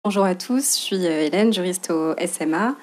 Bonjour à tous, je suis Hélène, juriste au SMA.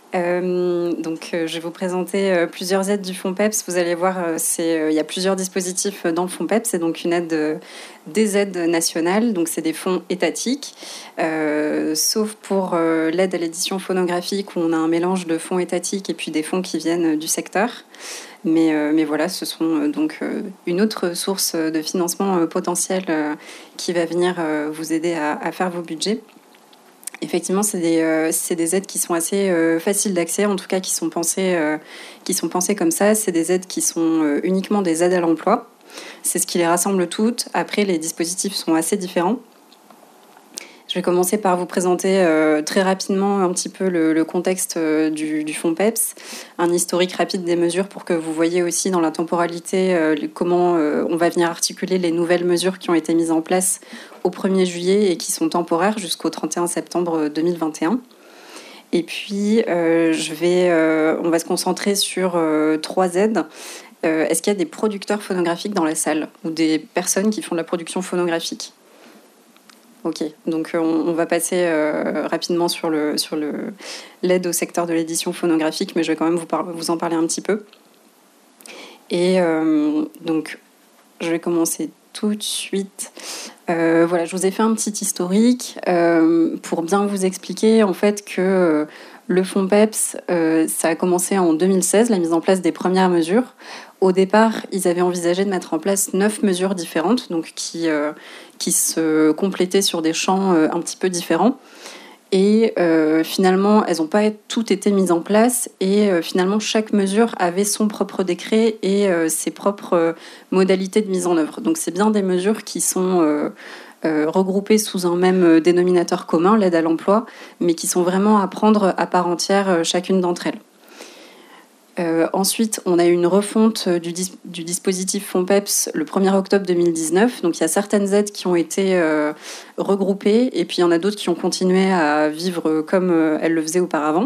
Je vais vous présenter plusieurs aides du fonds PEPS. Vous allez voir, il y a plusieurs dispositifs dans le fonds PEPS. C'est donc une aide des aides nationales, donc c'est des fonds étatiques. Sauf pour l'aide à l'édition phonographique où on a un mélange de fonds étatiques et puis des fonds qui viennent du secteur. Mais voilà, ce sont donc une autre source de financement potentiel qui va venir vous aider à faire vos budgets. Effectivement, c'est des aides qui sont assez faciles d'accès, en tout cas qui sont pensées comme ça. C'est des aides qui sont uniquement des aides à l'emploi. C'est ce qui les rassemble toutes. Après, les dispositifs sont assez différents. Je vais commencer par vous présenter très rapidement un petit peu le contexte du fonds PEPS, un historique rapide des mesures pour que vous voyez aussi dans la temporalité comment on va venir articuler les nouvelles mesures qui ont été mises en place au 1er juillet et qui sont temporaires jusqu'au 31 septembre 2021. Et puis, on va se concentrer sur 3 aides. Est-ce qu'il y a des producteurs phonographiques dans la salle ou des personnes qui font de la production phonographique ? Ok, donc on va passer rapidement sur l'aide au secteur de l'édition phonographique, mais je vais quand même vous en parler un petit peu. Et donc, je vais commencer tout de suite. Voilà, je vous ai fait un petit historique pour bien vous expliquer en fait que le fonds PEPS, ça a commencé en 2016, la mise en place des premières mesures. Au départ, ils avaient envisagé de mettre en place 9 mesures différentes, donc qui se complétaient sur des champs un petit peu différents. Et finalement, elles n'ont pas toutes été mises en place. Et finalement, chaque mesure avait son propre décret et ses propres modalités de mise en œuvre. Donc c'est bien des mesures qui sont regroupées sous un même dénominateur commun, l'aide à l'emploi, mais qui sont vraiment à prendre à part entière chacune d'entre elles. Ensuite, on a eu une refonte du dispositif fonds PEPS le 1er octobre 2019. Donc, il y a certaines aides qui ont été regroupées et puis il y en a d'autres qui ont continué à vivre comme elles le faisaient auparavant.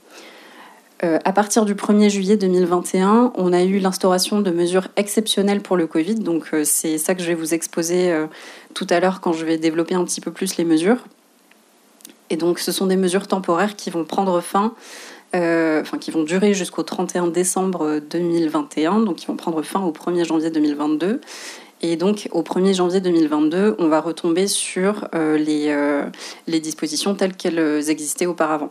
À partir du 1er juillet 2021, on a eu l'instauration de mesures exceptionnelles pour le Covid. Donc, c'est ça que je vais vous exposer tout à l'heure quand je vais développer un petit peu plus les mesures. Et donc, ce sont des mesures temporaires qui vont prendre fin qui vont durer jusqu'au 31 décembre 2021, donc ils vont prendre fin au 1er janvier 2022. Et donc, au 1er janvier 2022, on va retomber sur les dispositions telles qu'elles existaient auparavant.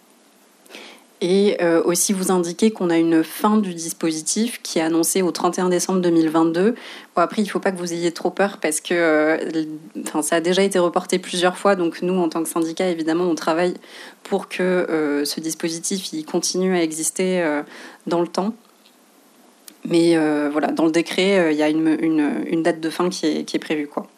Et aussi vous indiquer qu'on a une fin du dispositif qui est annoncée au 31 décembre 2022. Bon, après, il ne faut pas que vous ayez trop peur parce que ça a déjà été reporté plusieurs fois. Donc nous, en tant que syndicat, évidemment, on travaille pour que ce dispositif il continue à exister dans le temps. Mais voilà, dans le décret, il y a une date de fin qui est prévue, quoi.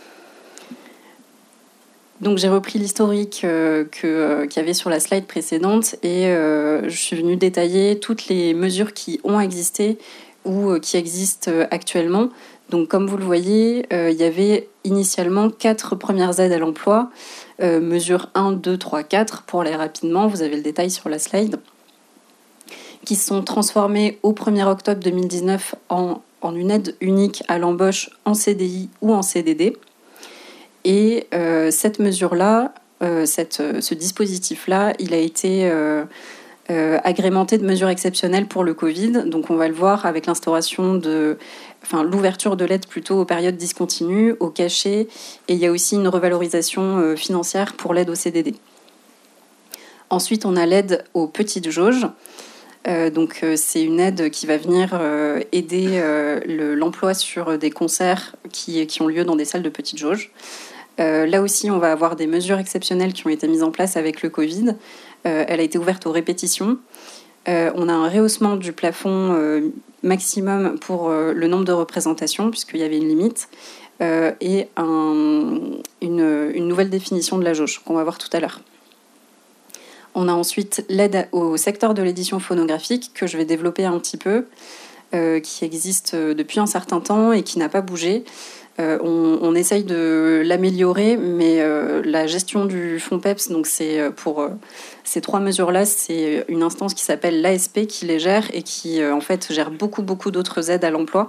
Donc j'ai repris l'historique qu'il y avait sur la slide précédente et je suis venue détailler toutes les mesures qui ont existé ou qui existent actuellement. Donc comme vous le voyez, il y avait initialement 4 premières aides à l'emploi, mesures 1, 2, 3, 4, pour aller rapidement, vous avez le détail sur la slide, qui sont transformées au 1er octobre 2019 en une aide unique à l'embauche en CDI ou en CDD. Et cette mesure-là, ce dispositif-là, il a été agrémenté de mesures exceptionnelles pour le Covid. Donc on va le voir avec l'ouverture de l'aide plutôt aux périodes discontinues, au cachet, et il y a aussi une revalorisation financière pour l'aide au CDD. Ensuite, on a l'aide aux petites jauges. C'est une aide qui va venir aider l'emploi sur des concerts qui ont lieu dans des salles de petites jauges. Là aussi, on va avoir des mesures exceptionnelles qui ont été mises en place avec le Covid. Elle a été ouverte aux répétitions. On a un rehaussement du plafond maximum pour le nombre de représentations, puisqu'il y avait une limite, et une nouvelle définition de la jauge qu'on va voir tout à l'heure. On a ensuite l'aide au secteur de l'édition phonographique, que je vais développer un petit peu, qui existe depuis un certain temps et qui n'a pas bougé. On essaye de l'améliorer, mais la gestion du fonds PEPS, donc c'est pour ces 3 mesures-là, c'est une instance qui s'appelle l'ASP qui les gère et qui en fait gère beaucoup d'autres aides à l'emploi.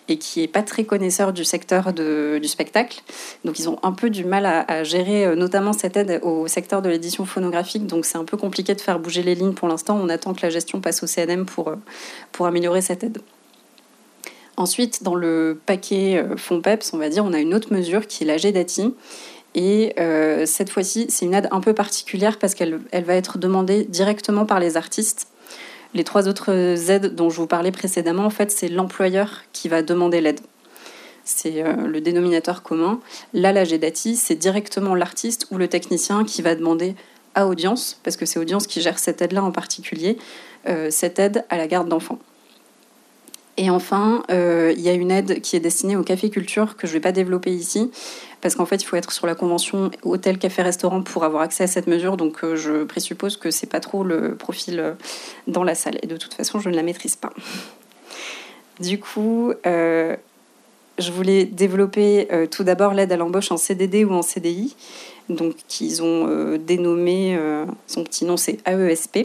et qui n'est pas très connaisseur du secteur du spectacle. Donc ils ont un peu du mal à gérer notamment cette aide au secteur de l'édition phonographique. Donc c'est un peu compliqué de faire bouger les lignes pour l'instant. On attend que la gestion passe au CNM pour améliorer cette aide. Ensuite, dans le paquet fonds PEPS, on va dire, on a une autre mesure qui est la GEDATI. Et cette fois-ci, c'est une aide un peu particulière parce qu'elle va être demandée directement par les artistes. Les 3 autres aides dont je vous parlais précédemment, en fait, c'est l'employeur qui va demander l'aide. C'est le dénominateur commun. Là, la GEDATI, c'est directement l'artiste ou le technicien qui va demander à Audience, parce que c'est Audience qui gère cette aide-là en particulier, cette aide à la garde d'enfants. Et enfin, il y a une aide qui est destinée au café culture que je ne vais pas développer ici, parce qu'en fait, il faut être sur la convention hôtel, café, restaurant pour avoir accès à cette mesure. Donc, je présuppose que ce n'est pas trop le profil dans la salle. Et de toute façon, je ne la maîtrise pas. Du coup, je voulais développer tout d'abord l'aide à l'embauche en CDD ou en CDI, donc qu'ils ont dénommé, son petit nom, c'est AESP.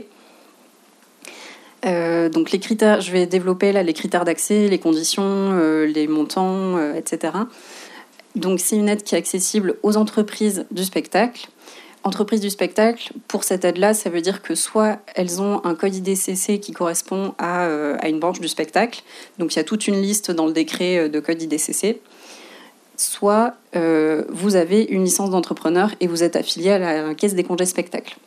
Donc les critères, je vais développer là les critères d'accès, les conditions, les montants, etc. Donc c'est une aide qui est accessible aux entreprises du spectacle. Entreprises du spectacle, pour cette aide-là, ça veut dire que soit elles ont un code IDCC qui correspond à une branche du spectacle, donc il y a toute une liste dans le décret de code IDCC, soit vous avez une licence d'entrepreneur et vous êtes affilié à la caisse des congés spectacles.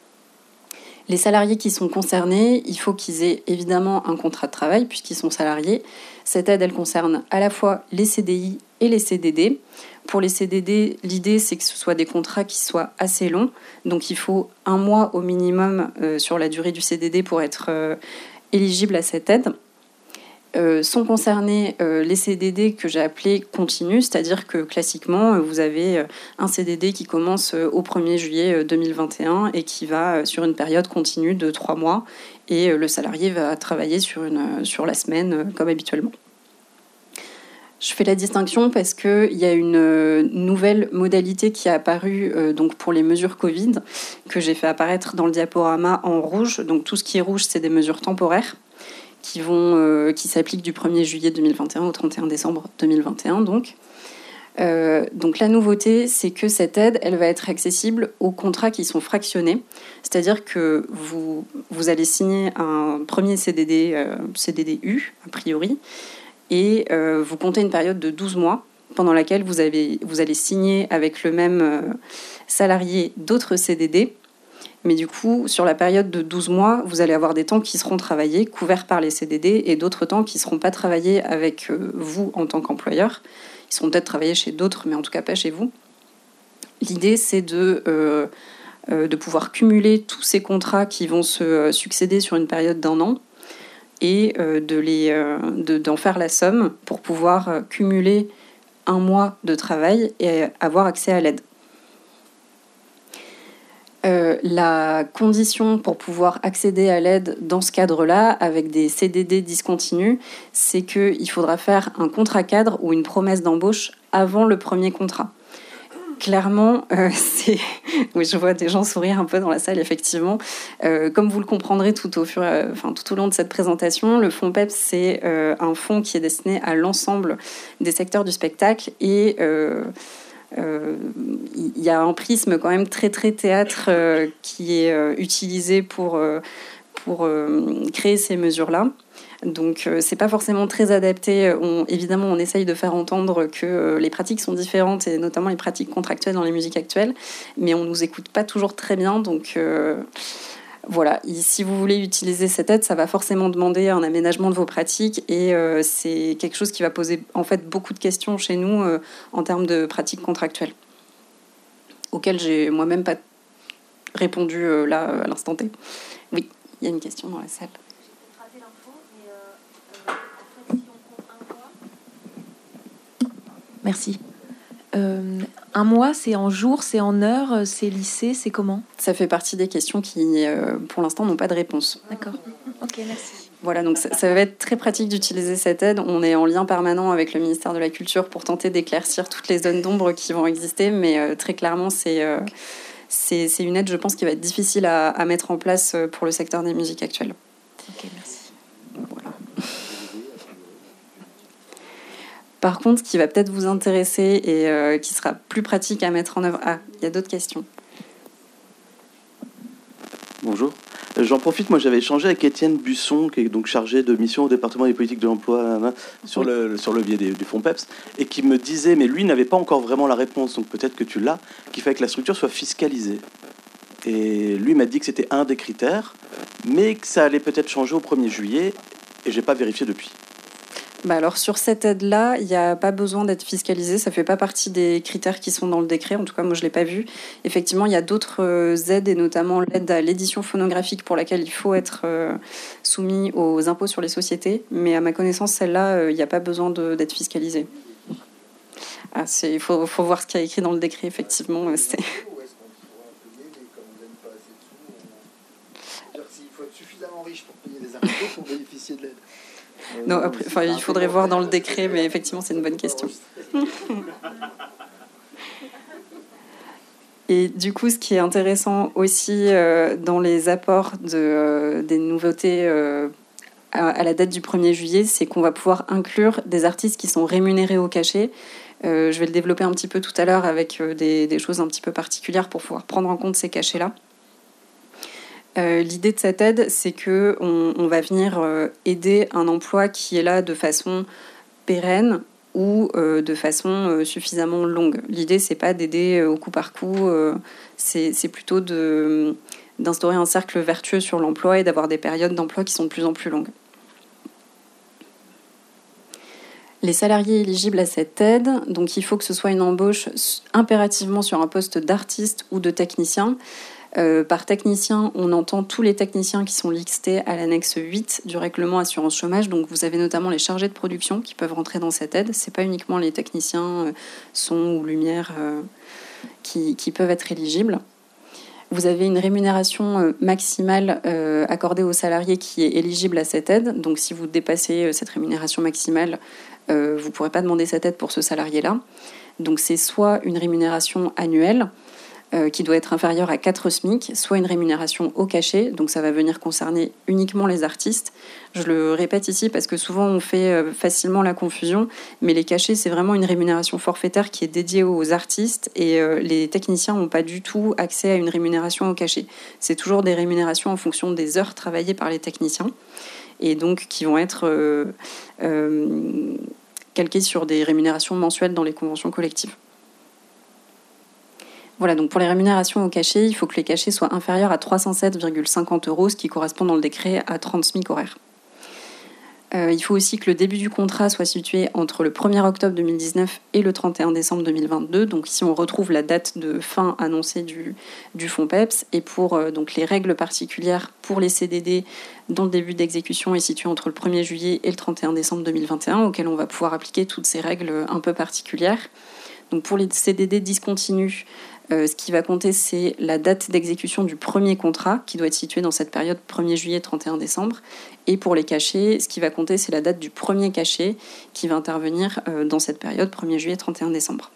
Les salariés qui sont concernés, il faut qu'ils aient évidemment un contrat de travail puisqu'ils sont salariés. Cette aide, elle concerne à la fois les CDI et les CDD. Pour les CDD, l'idée, c'est que ce soit des contrats qui soient assez longs. Donc, il faut 1 mois au minimum sur la durée du CDD pour être éligible à cette aide. Sont concernés les CDD que j'ai appelés continus, c'est-à-dire que classiquement, vous avez un CDD qui commence au 1er juillet 2021 et qui va sur une période continue de 3 mois et le salarié va travailler sur la semaine comme habituellement. Je fais la distinction parce qu'il y a une nouvelle modalité qui est apparue donc pour les mesures Covid que j'ai fait apparaître dans le diaporama en rouge. Donc tout ce qui est rouge, c'est des mesures temporaires qui s'appliquent du 1er juillet 2021 au 31 décembre 2021. Donc la nouveauté, c'est que cette aide, elle va être accessible aux contrats qui sont fractionnés. C'est-à-dire que vous allez signer un premier CDD, CDD-U, a priori, et vous comptez une période de 12 mois pendant laquelle vous allez signer avec le même salarié d'autres CDD. Mais du coup, sur la période de 12 mois, vous allez avoir des temps qui seront travaillés, couverts par les CDD, et d'autres temps qui ne seront pas travaillés avec vous en tant qu'employeur. Ils seront peut-être travaillés chez d'autres, mais en tout cas pas chez vous. L'idée, c'est de pouvoir cumuler tous ces contrats qui vont se succéder sur une période d'1 an et d'en faire la somme pour pouvoir cumuler 1 mois de travail et avoir accès à l'aide. La condition pour pouvoir accéder à l'aide dans ce cadre-là, avec des CDD discontinus, c'est qu'il faudra faire un contrat cadre ou une promesse d'embauche avant le premier contrat. Clairement, oui, je vois des gens sourire un peu dans la salle, effectivement. Comme vous le comprendrez tout au long de cette présentation, le fonds PEPS, c'est un fonds qui est destiné à l'ensemble des secteurs du spectacle et il y a un prisme quand même très très théâtre qui est utilisé pour créer ces mesures-là. Donc c'est pas forcément très adapté. Évidemment, on essaye de faire entendre que les pratiques sont différentes et notamment les pratiques contractuelles dans les musiques actuelles, mais on nous écoute pas toujours très bien. Donc voilà, si vous voulez utiliser cette aide, ça va forcément demander un aménagement de vos pratiques et c'est quelque chose qui va poser en fait beaucoup de questions chez nous en termes de pratiques contractuelles, auxquelles j'ai moi-même pas répondu là à l'instant T. Oui, il y a une question dans la salle. J'ai raté l'info, mais en fait, si on compte 1 mois... Merci. 1 mois, c'est en jours, c'est en heures, c'est lycée, c'est comment ? Ça fait partie des questions qui, pour l'instant, n'ont pas de réponse. D'accord. Ok, merci. Voilà, donc ça va être très pratique d'utiliser cette aide. On est en lien permanent avec le ministère de la Culture pour tenter d'éclaircir toutes les zones d'ombre qui vont exister, mais très clairement, c'est une aide, je pense, qui va être difficile à mettre en place pour le secteur des musiques actuelles. Ok, merci. Voilà. Par contre, ce qui va peut-être vous intéresser et qui sera plus pratique à mettre en œuvre... Ah, il y a d'autres questions. Bonjour. J'en profite, moi j'avais échangé avec Étienne Busson, qui est donc chargé de mission au département des politiques de l'emploi sur le biais du fonds PEPS, et qui me disait, mais lui n'avait pas encore vraiment la réponse, donc peut-être que tu l'as, qu'il fallait que la structure soit fiscalisée. Et lui m'a dit que c'était un des critères, mais que ça allait peut-être changer au 1er juillet, et j'ai pas vérifié depuis. Alors sur cette aide-là, il n'y a pas besoin d'être fiscalisé, ça ne fait pas partie des critères qui sont dans le décret, en tout cas moi je ne l'ai pas vu. Effectivement, il y a d'autres aides, et notamment l'aide à l'édition phonographique pour laquelle il faut être soumis aux impôts sur les sociétés, mais à ma connaissance, celle-là, il n'y a pas besoin d'être fiscalisé. Il faut voir ce qu'il y a écrit dans le décret, effectivement. Il faut être suffisamment riche pour payer des impôts pour bénéficier de l'aide. Non, après, il faudrait voir dans le décret, mais effectivement, c'est une bonne question. Et du coup, ce qui est intéressant aussi dans les apports des nouveautés à la date du 1er juillet, c'est qu'on va pouvoir inclure des artistes qui sont rémunérés au cachet. Je vais le développer un petit peu tout à l'heure avec des choses un petit peu particulières pour pouvoir prendre en compte ces cachets-là. L'idée de cette aide, c'est qu'on va venir aider un emploi qui est là de façon pérenne ou de façon suffisamment longue. L'idée, c'est pas d'aider au coup par coup, c'est plutôt d'instaurer un cercle vertueux sur l'emploi et d'avoir des périodes d'emploi qui sont de plus en plus longues. Les salariés éligibles à cette aide, donc il faut que ce soit une embauche impérativement sur un poste d'artiste ou de technicien. Par technicien, on entend tous les techniciens qui sont listés à l'annexe 8 du règlement assurance chômage. Donc vous avez notamment les chargés de production qui peuvent rentrer dans cette aide. C'est pas uniquement les techniciens son ou lumière qui peuvent être éligibles. Vous avez une rémunération maximale accordée aux salariés qui est éligible à cette aide. Donc si vous dépassez cette rémunération maximale, vous ne pourrez pas demander cette aide pour ce salarié-là. Donc c'est soit une rémunération annuelle, qui doit être inférieure à 4 SMIC, soit une rémunération au cachet, donc ça va venir concerner uniquement les artistes. Je le répète ici parce que souvent on fait facilement la confusion, mais les cachets, c'est vraiment une rémunération forfaitaire qui est dédiée aux artistes, et les techniciens n'ont pas du tout accès à une rémunération au cachet. C'est toujours des rémunérations en fonction des heures travaillées par les techniciens, et donc qui vont être calquées sur des rémunérations mensuelles dans les conventions collectives. Voilà, donc pour les rémunérations au cachet, il faut que les cachets soient inférieurs à 307,50 €, ce qui correspond dans le décret à 30 SMIC horaires. Il faut aussi que le début du contrat soit situé entre le 1er octobre 2019 et le 31 décembre 2022. Donc ici, on retrouve la date de fin annoncée du fonds PEPS. Et pour donc les règles particulières pour les CDD, dont le début d'exécution est situé entre le 1er juillet et le 31 décembre 2021, auxquelles on va pouvoir appliquer toutes ces règles un peu particulières. Donc pour les CDD discontinus, ce qui va compter, c'est la date d'exécution du premier contrat, qui doit être situé dans cette période 1er juillet, 31 décembre. Et pour les cachets, ce qui va compter, c'est la date du premier cachet, qui va intervenir dans cette période 1er juillet, 31 décembre.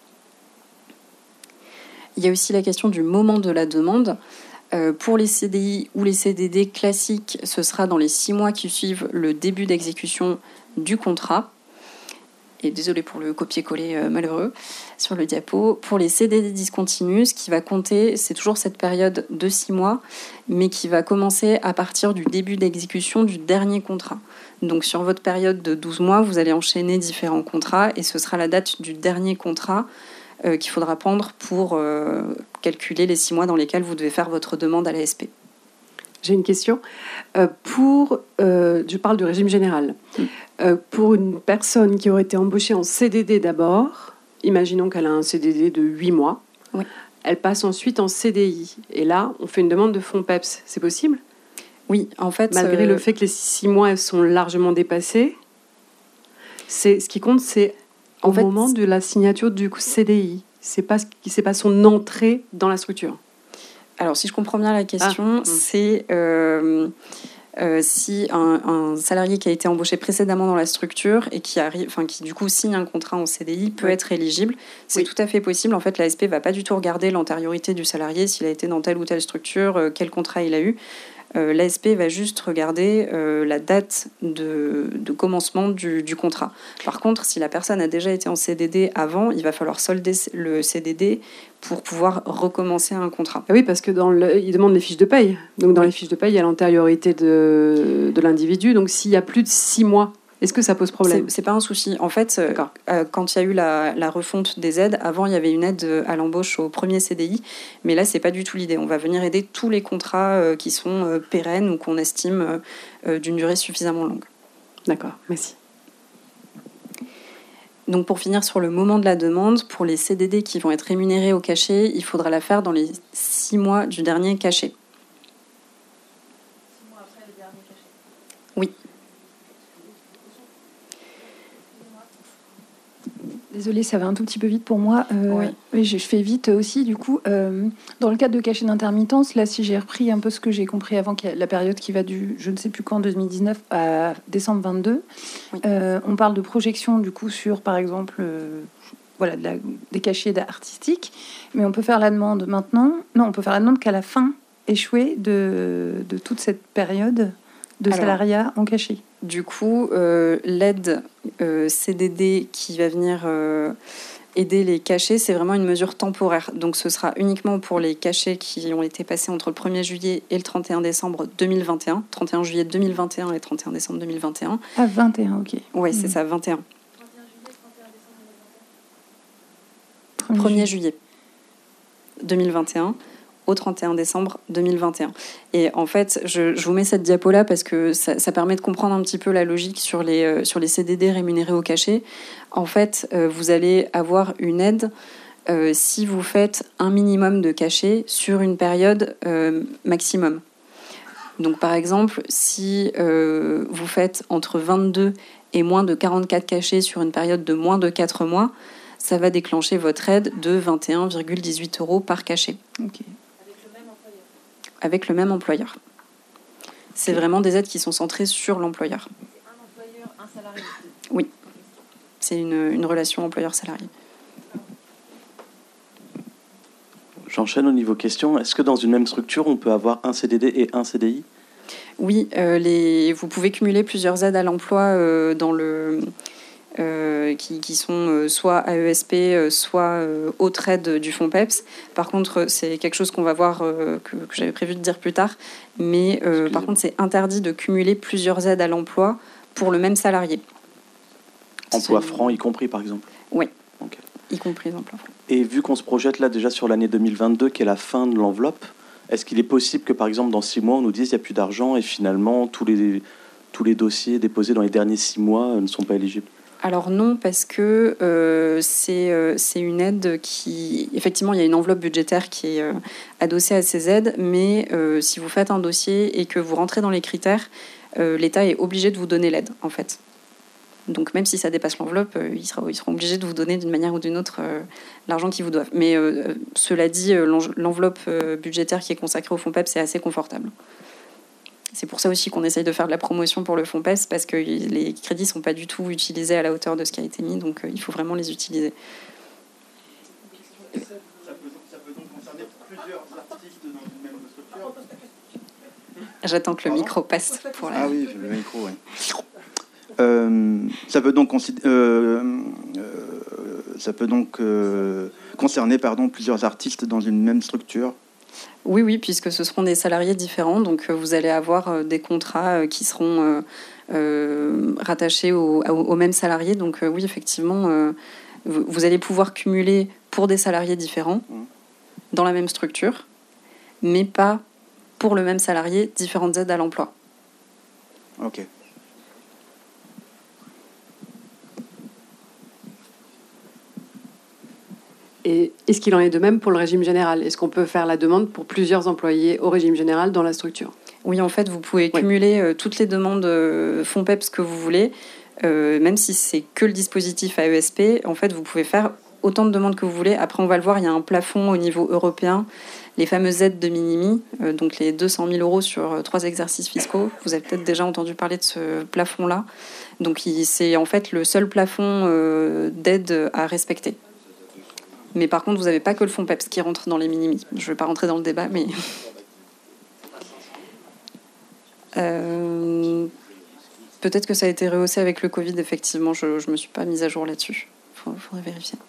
Il y a aussi la question du moment de la demande. Pour les CDI ou les CDD classiques, ce sera dans les 6 mois qui suivent le début d'exécution du contrat. Et désolé pour le copier-coller malheureux sur le diapo. Pour les CDD discontinus, ce qui va compter, c'est toujours cette période de 6 mois, mais qui va commencer à partir du début d'exécution du dernier contrat. Donc sur votre période de 12 mois, vous allez enchaîner différents contrats, et ce sera la date du dernier contrat qu'il faudra prendre pour calculer les 6 mois dans lesquels vous devez faire votre demande à l'ASP. J'ai une question. Je parle du régime général. Pour une personne qui aurait été embauchée en CDD d'abord, imaginons qu'elle a un CDD de 8 mois, oui. Elle passe ensuite en CDI. Et là, on fait une demande de fonds PEPS. C'est possible ? Oui, en fait... Malgré le fait que les 6 mois sont largement dépassés, ce qui compte, c'est au moment de la signature du CDI. C'est pas son entrée dans la structure. Alors, si je comprends bien la question, c'est si un salarié qui a été embauché précédemment dans la structure et qui du coup signe un contrat en CDI peut être éligible. C'est tout à fait possible. En fait, l'ASP ne va pas du tout regarder l'antériorité du salarié, s'il a été dans telle ou telle structure, quel contrat il a eu. l'ASP va juste regarder la date de commencement du contrat. Par contre, si la personne a déjà été en CDD avant, il va falloir solder le CDD pour pouvoir recommencer un contrat. Ah oui, parce que il demande les fiches de paye. Donc dans les fiches de paye, il y a l'antériorité de l'individu. Donc s'il y a plus de 6 mois, est-ce que ça pose problème ? C'est pas un souci. En fait, quand il y a eu la refonte des aides, avant il y avait une aide à l'embauche au premier CDI, mais là c'est pas du tout l'idée. On va venir aider tous les contrats qui sont pérennes ou qu'on estime d'une durée suffisamment longue. D'accord, merci. Donc pour finir sur le moment de la demande, pour les CDD qui vont être rémunérés au cachet, il faudra la faire dans les 6 mois du dernier cachet. 6 mois après le dernier cachet. Oui. Désolée, ça va un tout petit peu vite pour moi. Oui. Je fais vite aussi, du coup. Dans le cadre de cachet d'intermittence, là, si j'ai repris un peu ce que j'ai compris avant, la période qui va du, je ne sais plus quand, 2019 à décembre 22, oui. On parle de projection, du coup, sur, par exemple, des cachets artistiques, mais on peut faire la demande maintenant. Non, on peut faire la demande qu'à la fin échouée de toute cette période de salariat en cachet. Du coup, l'aide CDD qui va venir aider les cachets, c'est vraiment une mesure temporaire. Donc ce sera uniquement pour les cachets qui ont été passés entre le 1er juillet et le 31 décembre 2021. 31 juillet 2021 et 31 décembre 2021. Ah, 21, ok. Oui, c'est ça, 21. 1er 1er juillet 2021 au 31 décembre 2021. Et en fait, je vous mets cette diapo-là parce que ça permet de comprendre un petit peu la logique sur les CDD rémunérés au cachet. En fait, vous allez avoir une aide si vous faites un minimum de cachet sur une période maximum. Donc par exemple, si vous faites entre 22 et moins de 44 cachets sur une période de moins de 4 mois, ça va déclencher votre aide de 21,18 € par cachet. Ok. Avec le même employeur. C'est vraiment des aides qui sont centrées sur l'employeur. C'est un employeur, un salarié. Oui, c'est une relation employeur-salarié. J'enchaîne au niveau question. Est-ce que dans une même structure, on peut avoir un CDD et un CDI ? Oui, vous pouvez cumuler plusieurs aides à l'emploi qui sont soit AESP, soit autre aide du fonds PEPS. Par contre, c'est quelque chose qu'on va voir, que j'avais prévu de dire plus tard. Mais par contre, c'est interdit de cumuler plusieurs aides à l'emploi pour le même salarié. Emploi franc y compris, par exemple ? Oui, okay. Y compris emploi franc. Et vu qu'on se projette là déjà sur l'année 2022, qui est la fin de l'enveloppe, est-ce qu'il est possible que, par exemple, dans 6 mois, on nous dise qu'il n'y a plus d'argent et finalement, tous les dossiers déposés dans les derniers 6 mois ne sont pas éligibles ? Alors non, parce que c'est une aide qui... Effectivement, il y a une enveloppe budgétaire qui est adossée à ces aides, mais si vous faites un dossier et que vous rentrez dans les critères, l'État est obligé de vous donner l'aide, en fait. Donc même si ça dépasse l'enveloppe, ils seront obligés de vous donner d'une manière ou d'une autre l'argent qu'ils vous doivent. Mais cela dit, l'enveloppe budgétaire qui est consacrée au fonds PEPS, c'est assez confortable. C'est pour ça aussi qu'on essaye de faire de la promotion pour le fonds PEPS, parce que les crédits ne sont pas du tout utilisés à la hauteur de ce qui a été mis, donc il faut vraiment les utiliser. Ça peut donc concerner plusieurs artistes dans une même structure. J'attends que le micro passe pour la... Ah oui, le micro, oui. Ça peut donc concerner plusieurs artistes dans une même structure. Oui, puisque ce seront des salariés différents, donc vous allez avoir des contrats qui seront rattachés au même salarié. Donc oui, effectivement, vous allez pouvoir cumuler pour des salariés différents dans la même structure, mais pas pour le même salarié différentes aides à l'emploi. Ok. Et est-ce qu'il en est de même pour le régime général ? Est-ce qu'on peut faire la demande pour plusieurs employés au régime général dans la structure ? Oui, en fait, vous pouvez cumuler toutes les demandes fonds PEPS que vous voulez, même si c'est que le dispositif AESP. En fait, vous pouvez faire autant de demandes que vous voulez. Après, on va le voir, il y a un plafond au niveau européen, les fameuses aides de minimi, donc les 200 000 € sur 3 exercices fiscaux. Vous avez peut-être déjà entendu parler de ce plafond-là. Donc, c'est en fait le seul plafond d'aide à respecter. Mais par contre, vous n'avez pas que le fonds PEPS qui rentre dans les minimis. Je ne vais pas rentrer dans le débat, mais... Peut-être que ça a été rehaussé avec le Covid, effectivement. Je ne me suis pas mise à jour là-dessus. Il faudrait vérifier.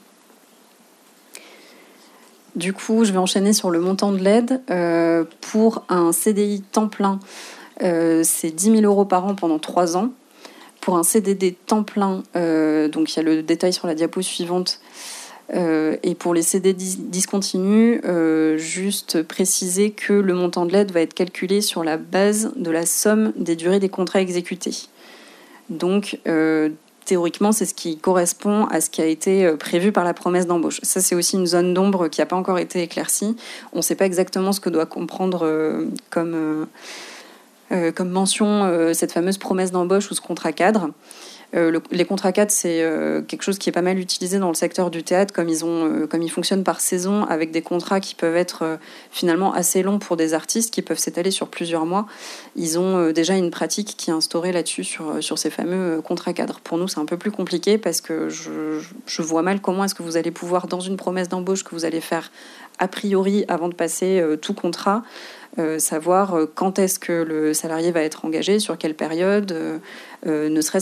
Du coup, je vais enchaîner sur le montant de l'aide. Pour un CDI temps plein, c'est 10 000 € par an pendant 3 ans. Pour un CDD temps plein, donc il y a le détail sur la diapo suivante. Et pour les CDD discontinus, juste préciser que le montant de l'aide va être calculé sur la base de la somme des durées des contrats exécutés. Donc, théoriquement, c'est ce qui correspond à ce qui a été prévu par la promesse d'embauche. Ça, c'est aussi une zone d'ombre qui n'a pas encore été éclaircie. On ne sait pas exactement ce que doit comprendre comme mention cette fameuse promesse d'embauche ou ce contrat cadre. Les contrats cadres, c'est quelque chose qui est pas mal utilisé dans le secteur du théâtre, comme ils fonctionnent par saison, avec des contrats qui peuvent être finalement assez longs pour des artistes, qui peuvent s'étaler sur plusieurs mois. Ils ont déjà une pratique qui est instaurée là-dessus sur ces fameux contrats cadres. Pour nous, c'est un peu plus compliqué parce que je vois mal comment est-ce que vous allez pouvoir, dans une promesse d'embauche que vous allez faire a priori avant de passer tout contrat, savoir quand est-ce que le salarié va être engagé, sur quelle période, ne serait-ce